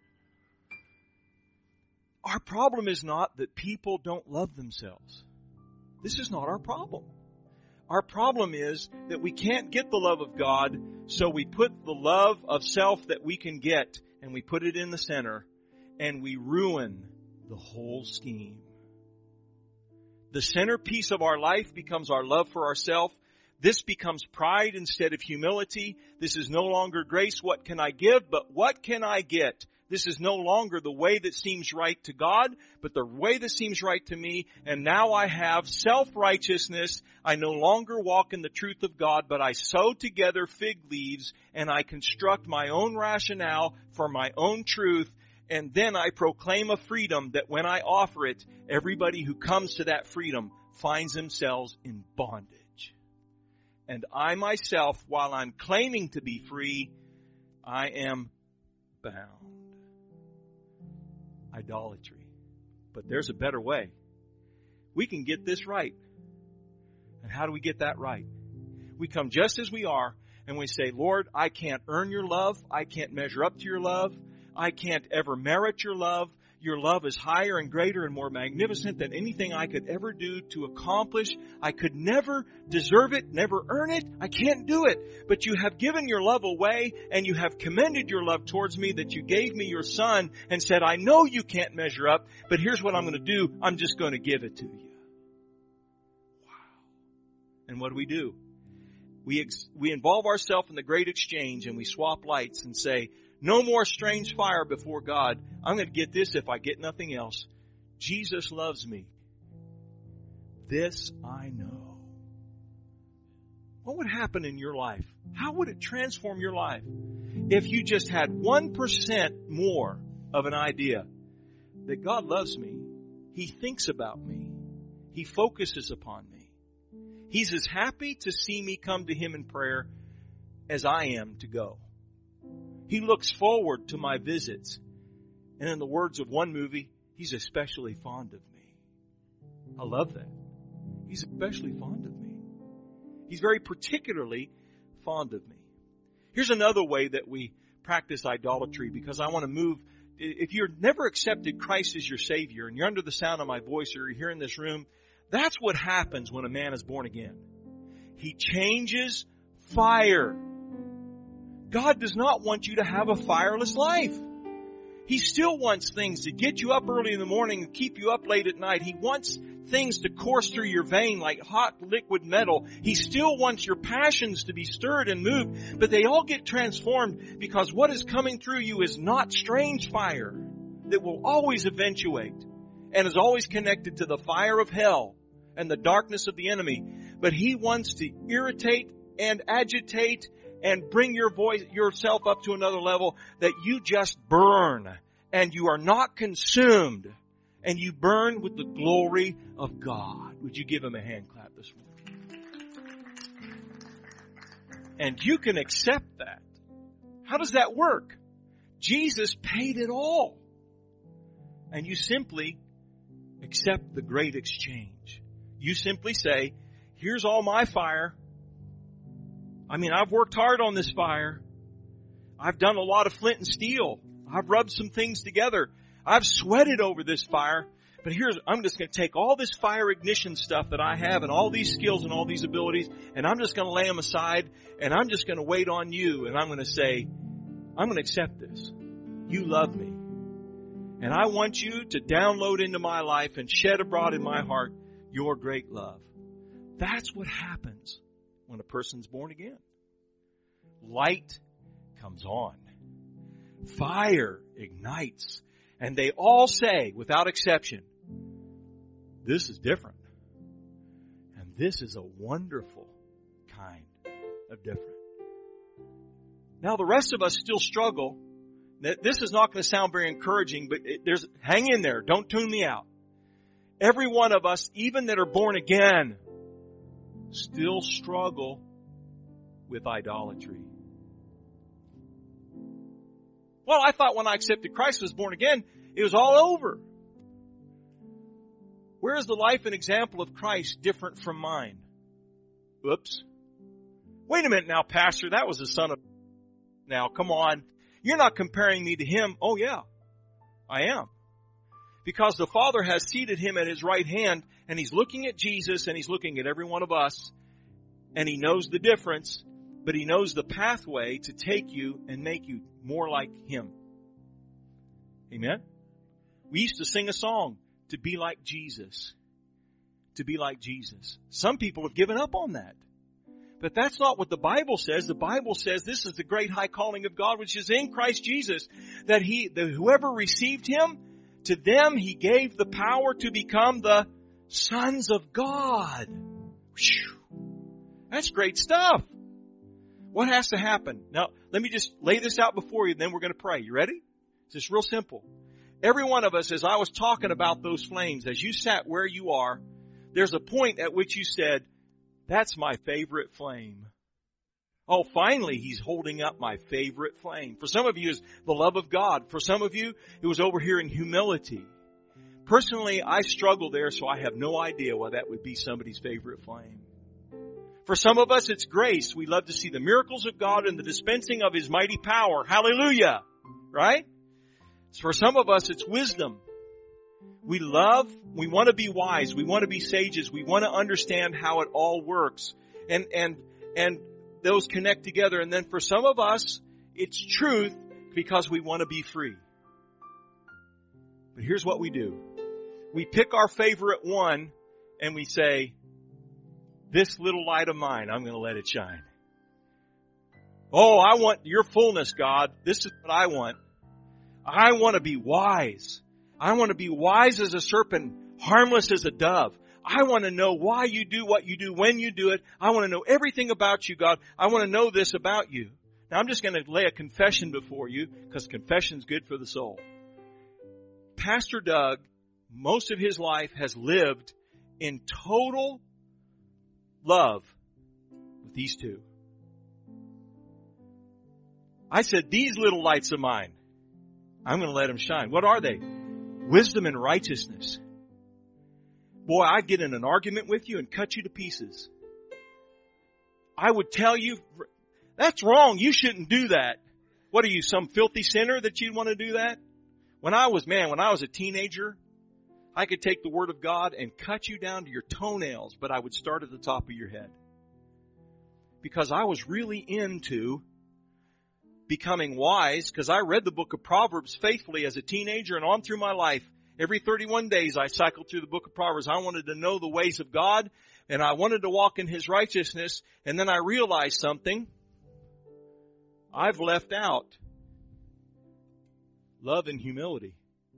B: Our problem is not that people don't love themselves. This is not our problem. Our problem is that we can't get the love of God, so we put the love of self that we can get, and we put it in the center, and we ruin the whole scheme. The centerpiece of our life becomes our love for ourselves. This becomes pride instead of humility. This is no longer grace, what can I give, but what can I get? This is no longer the way that seems right to God, but the way that seems right to me. And now I have self-righteousness. I no longer walk in the truth of God, but I sew together fig leaves and I construct my own rationale for my own truth. And then I proclaim a freedom that when I offer it, everybody who comes to that freedom finds themselves in bondage. And I myself, while I'm claiming to be free, I am bound. Idolatry. But there's a better way. We can get this right. And how do we get that right? We come just as we are and we say, Lord, I can't earn your love. I can't measure up to your love. I can't ever merit your love. Your love is higher and greater and more magnificent than anything I could ever do to accomplish. I could never deserve it, never earn it. I can't do it. But you have given your love away, and you have commended your love towards me, that you gave me your Son and said, I know you can't measure up, but here's what I'm going to do. I'm just going to give it to you. Wow. And what do we do? We ex- we involve ourselves in the great exchange, and we swap lights and say, no more strange fire before God. I'm going to get this if I get nothing else. Jesus loves me. This I know. What would happen in your life? How would it transform your life if you just had one percent more of an idea that God loves me, He thinks about me, He focuses upon me. He's as happy to see me come to Him in prayer as I am to go. He looks forward to my visits. And in the words of one movie, He's especially fond of me. I love that. He's especially fond of me. He's very particularly fond of me. Here's another way that we practice idolatry, because I want to move. If you've never accepted Christ as your Savior and you're under the sound of my voice or you're here in this room, that's what happens when a man is born again. He changes fire. God does not want you to have a fireless life. He still wants things to get you up early in the morning and keep you up late at night. He wants things to course through your vein like hot liquid metal. He still wants your passions to be stirred and moved, but they all get transformed because what is coming through you is not strange fire that will always eventuate and is always connected to the fire of hell and the darkness of the enemy. But He wants to irritate and agitate and bring your voice, yourself up to another level that you just burn and you are not consumed and you burn with the glory of God. Would you give Him a hand clap this morning? And you can accept that. How does that work? Jesus paid it all. And you simply accept the great exchange. You simply say, here's all my fire. I mean, I've worked hard on this fire. I've done a lot of flint and steel. I've rubbed some things together. I've sweated over this fire. But here's, I'm just going to take all this fire ignition stuff that I have and all these skills and all these abilities, and I'm just going to lay them aside, and I'm just going to wait on you, and I'm going to say, I'm going to accept this. You love me. And I want you to download into my life and shed abroad in my heart your great love. That's what happens when a person's born again. Light comes on. Fire ignites. And they all say, without exception, this is different. this is a wonderful kind of different. Now the rest of us still struggle. This is not going to sound very encouraging, but it, there's, hang in there. Don't tune me out. Every one of us, even that are born again, still struggle with idolatry. Well, I thought when I accepted Christ and was born again, it was all over. Where is the life and example of Christ different from mine? Oops. Wait a minute now, Pastor. That was the son of... Now, come on. You're not comparing me to him. Oh, yeah. I am. Because the Father has seated him at his right hand, and he's looking at Jesus, and he's looking at every one of us, and he knows the difference, but he knows the pathway to take you and make you more like him. Amen? We used to sing a song, to be like Jesus. To be like Jesus. Some people have given up on that. But that's not what the Bible says. The Bible says this is the great high calling of God, which is in Christ Jesus, that he, that whoever received him, to them he gave the power to become the sons of God. Whew. That's great stuff. What has to happen? Now, let me just lay this out before you, and then we're going to pray. You ready? It's just real simple. Every one of us, as I was talking about those flames, as you sat where you are, there's a point at which you said, that's my favorite flame. Oh, finally, he's holding up my favorite flame. For some of you, it's the love of God. For some of you, it was over here in humility. Personally, I struggle there, so I have no idea why that would be somebody's favorite flame. For some of us, it's grace. We love to see the miracles of God and the dispensing of his mighty power. Hallelujah! Right? For some of us, it's wisdom. We love, we want to be wise, we want to be sages, we want to understand how it all works. And, and, and those connect together. And then for some of us, it's truth because we want to be free. But here's what we do. We pick our favorite one and we say, this little light of mine, I'm going to let it shine. Oh, I want your fullness, God. This is what I want. I want to be wise. I want to be wise as a serpent, harmless as a dove. I want to know why you do what you do, when you do it. I want to know everything about you, God. I want to know this about you. Now, I'm just going to lay a confession before you because confession's good for the soul. Pastor Doug, most of his life has lived in total love with these two. I said, these little lights of mine, I'm going to let them shine. What are they? Wisdom and righteousness. Boy, I'd get in an argument with you and cut you to pieces. I would tell you, that's wrong. You shouldn't do that. What are you, some filthy sinner that you'd want to do that? When I was, man, when I was a teenager, I could take the Word of God and cut you down to your toenails, but I would start at the top of your head. Because I was really into becoming wise, because I read the book of Proverbs faithfully as a teenager and on through my life. Every thirty-one days I cycled through the book of Proverbs. I wanted to know the ways of God, and I wanted to walk in his righteousness, and then I realized something. I've left out love and humility.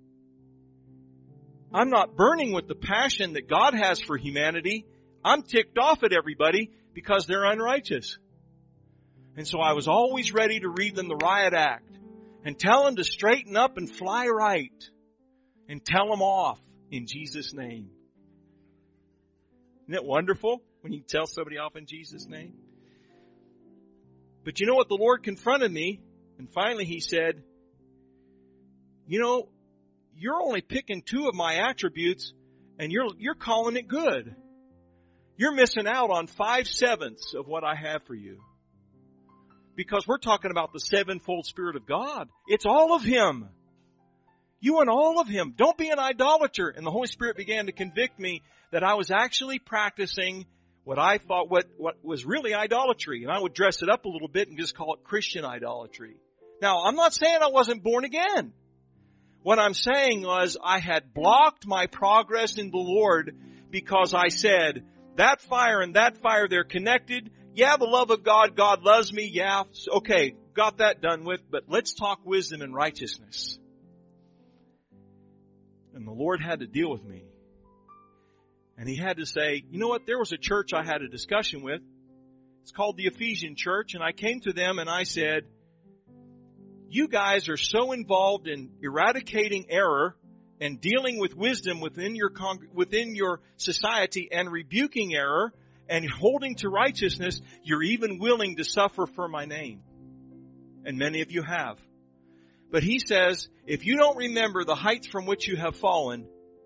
B: I'm not burning with the passion that God has for humanity. I'm ticked off at everybody because they're unrighteous. And so I was always ready to read them the riot act and tell them to straighten up and fly right and tell them off in Jesus' name. Isn't it wonderful when you tell somebody off in Jesus' name? But you know what? The Lord confronted me, and finally he said, you know, you're only picking two of my attributes and you're, you're calling it good. You're missing out on five sevenths of what I have for you. Because we're talking about the sevenfold Spirit of God. It's all of him. You want all of him. Don't be an idolater. And the Holy Spirit began to convict me that I was actually practicing what I thought what, what was really idolatry. And I would dress it up a little bit and just call it Christian idolatry. Now, I'm not saying I wasn't born again. What I'm saying was I had blocked my progress in the Lord because I said, that fire and that fire, they're connected. Yeah, the love of God, God loves me. Yeah, okay, got that done with. But let's talk wisdom and righteousness. And the Lord had to deal with me. And he had to say, you know what, there was a church I had a discussion with. It's called the Ephesian Church, and I came to them and I said, you guys are so involved in eradicating error and dealing with wisdom within your con- within your society and rebuking error and holding to righteousness, you're even willing to suffer for my name. And many of you have. But he says, if you don't remember the heights from which you have fallen,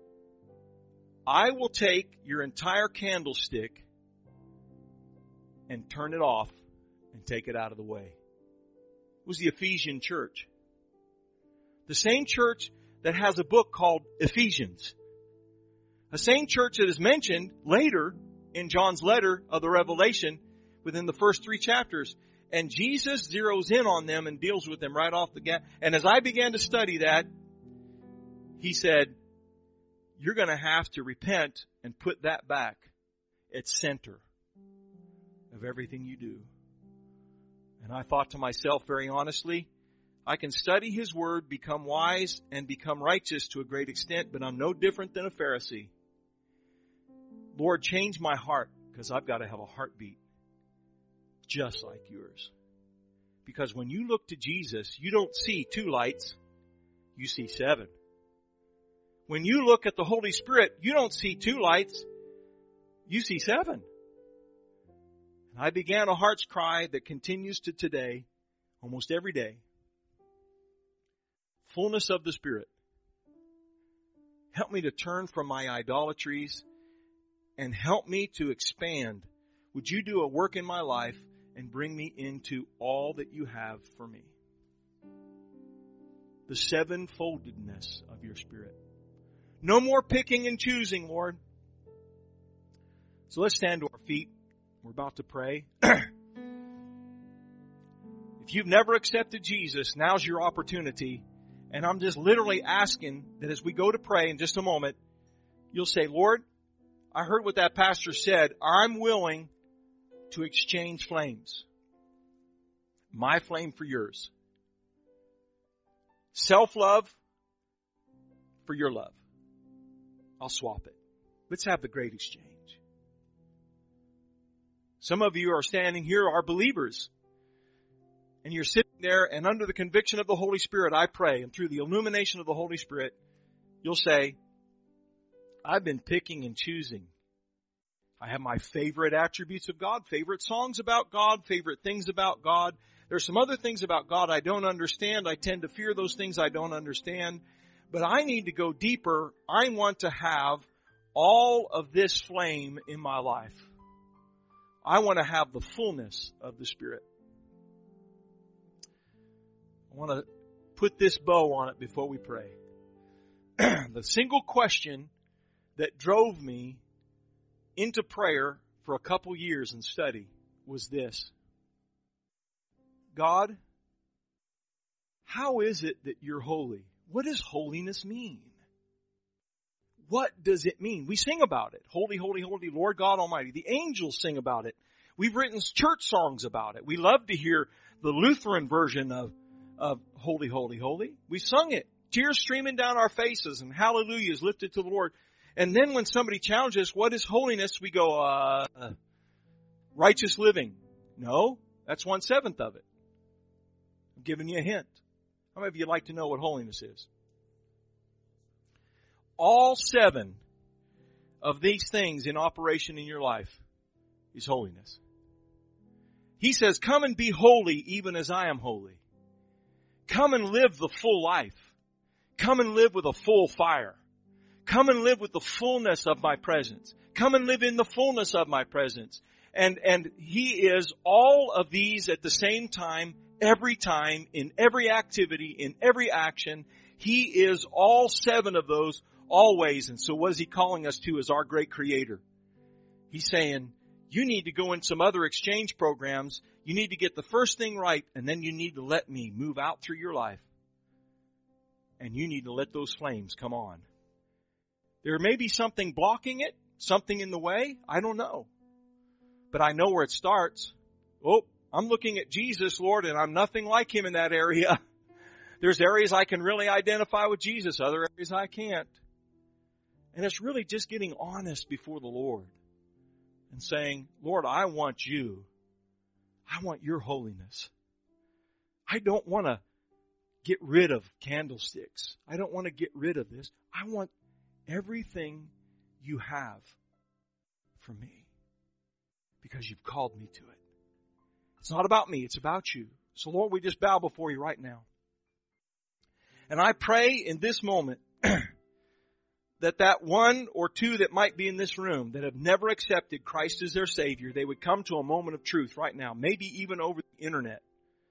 B: I will take your entire candlestick and turn it off and take it out of the way. It was the Ephesian church. The same church that has a book called Ephesians. The same church that is mentioned later in John's letter of the Revelation within the first three chapters. And Jesus zeroes in on them and deals with them right off the gap. And as I began to study that, he said, you're going to have to repent and put that back at center of everything you do. And I thought to myself very honestly, I can study His Word, become wise, and become righteous to a great extent, but I'm no different than a Pharisee. Lord, change my heart, because I've got to have a heartbeat just like yours. Because when you look to Jesus, you don't see two lights, you see seven. When you look at the Holy Spirit, you don't see two lights, you see seven. I began a heart's cry that continues to today, almost every day. Fullness of the Spirit. Help me to turn from my idolatries and help me to expand. Would you do a work in my life and bring me into all that you have for me? The sevenfoldedness of your Spirit. No more picking and choosing, Lord. So let's stand to our feet. We're about to pray. If you've never accepted Jesus, now's your opportunity. And I'm just literally asking that as we go to pray in just a moment, you'll say, Lord, I heard what that pastor said. I'm willing to exchange flames. My flame for yours. Self-love for your love. I'll swap it. Let's have the great exchange. Some of you are standing here, are believers. And you're sitting there, and under the conviction of the Holy Spirit, I pray, and through the illumination of the Holy Spirit, you'll say, I've been picking and choosing. I have my favorite attributes of God, favorite songs about God, favorite things about God. There's some other things about God I don't understand. I tend to fear those things I don't understand. But I need to go deeper. I want to have all of this flame in my life. I want to have the fullness of the Spirit. I want to put this bow on it before we pray. The single question that drove me into prayer for a couple years in study was this. God, how is it that you're holy? What does holiness mean? What does it mean? We sing about it. Holy, holy, holy, Lord God Almighty. The angels sing about it. We've written church songs about it. We love to hear the Lutheran version of, of Holy, Holy, Holy. We sung it. Tears streaming down our faces and hallelujahs lifted to the Lord. And then when somebody challenges us, what is holiness? We go, uh, uh, righteous living. No, that's one seventh of it. I'm giving you a hint. How many of you like to know what holiness is? All seven of these things in operation in your life is holiness. He says, come and be holy even as I am holy. Come and live the full life. Come and live with a full fire. Come and live with the fullness of my presence. Come and live in the fullness of my presence. And, and He is all of these at the same time, every time, in every activity, in every action. He is all seven of those always. And so what is He calling us to as our great Creator? He's saying, you need to go in some other exchange programs. You need to get the first thing right, and then you need to let me move out through your life. And you need to let those flames come on. There may be something blocking it, something in the way. I don't know. But I know where it starts. Oh, I'm looking at Jesus, Lord, and I'm nothing like Him in that area. There's areas I can really identify with Jesus, other areas I can't. And it's really just getting honest before the Lord and saying, Lord, I want you. I want your holiness. I don't want to get rid of candlesticks. I don't want to get rid of this. I want everything you have for me because you've called me to it. It's not about me. It's about you. So Lord, we just bow before you right now. And I pray in this moment that that one or two that might be in this room that have never accepted Christ as their Savior, they would come to a moment of truth right now, maybe even over the internet.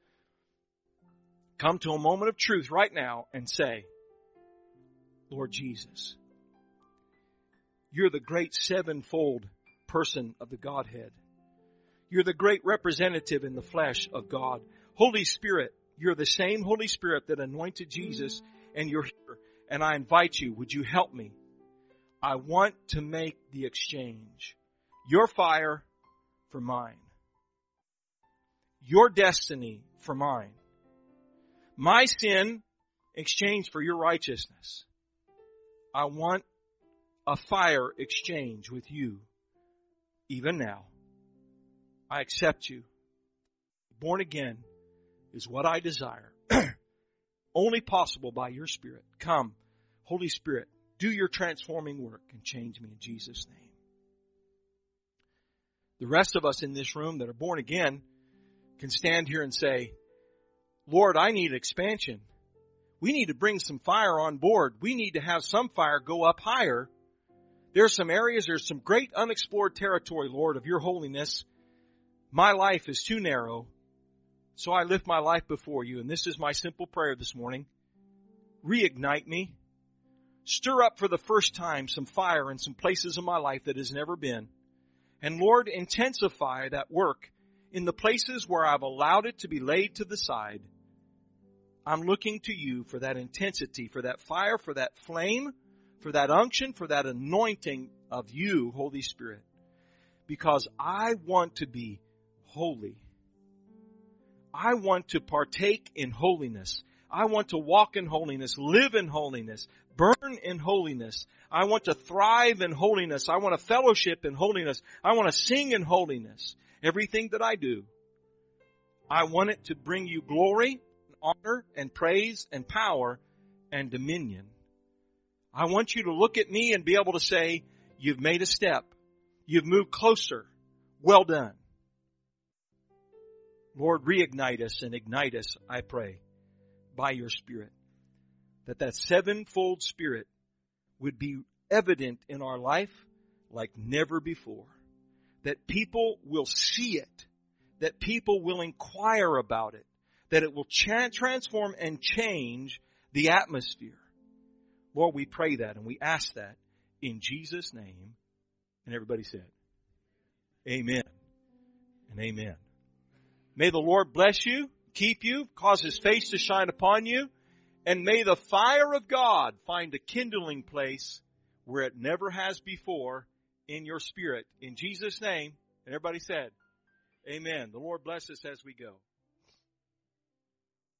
B: Come to a moment of truth right now and say, Lord Jesus, you're the great sevenfold person of the Godhead. You're the great representative in the flesh of God. Holy Spirit, you're the same Holy Spirit that anointed Jesus, and you're here. And I invite you, would you help me? I want to make the exchange. Your fire for mine. Your destiny for mine. My sin exchanged for your righteousness. I want a fire exchange with you. Even now, I accept you. Born again is what I desire. Only possible by your Spirit. Come, Holy Spirit, do your transforming work and change me in Jesus' name. The rest of us in this room that are born again can stand here and say, Lord, I need expansion. We need to bring some fire on board. We need to have some fire go up higher. There's some areas, there's some great unexplored territory, Lord, of your holiness. My life is too narrow, so I lift my life before you. And this is my simple prayer this morning. Reignite me. Stir up for the first time some fire in some places of my life that has never been. And Lord, intensify that work in the places where I've allowed it to be laid to the side. I'm looking to you for that intensity, for that fire, for that flame, for that unction, for that anointing of you, Holy Spirit. Because I want to be holy. I want to partake in holiness. I want to walk in holiness, live in holiness, burn in holiness. I want to thrive in holiness. I want to fellowship in holiness. I want to sing in holiness. Everything that I do, I want it to bring you glory, honor, and praise, and power, and dominion. I want you to look at me and be able to say, you've made a step. You've moved closer. Well done. Lord, reignite us and ignite us, I pray, by your Spirit. That that sevenfold Spirit would be evident in our life like never before. That people will see it. That people will inquire about it. That it will cha- transform and change the atmosphere. Lord, we pray that and we ask that in Jesus' name. And everybody said, amen and amen. May the Lord bless you, keep you, cause His face to shine upon you, and may the fire of God find a kindling place where it never has before in your spirit. In Jesus' name, and everybody said, amen. The Lord bless us as we go.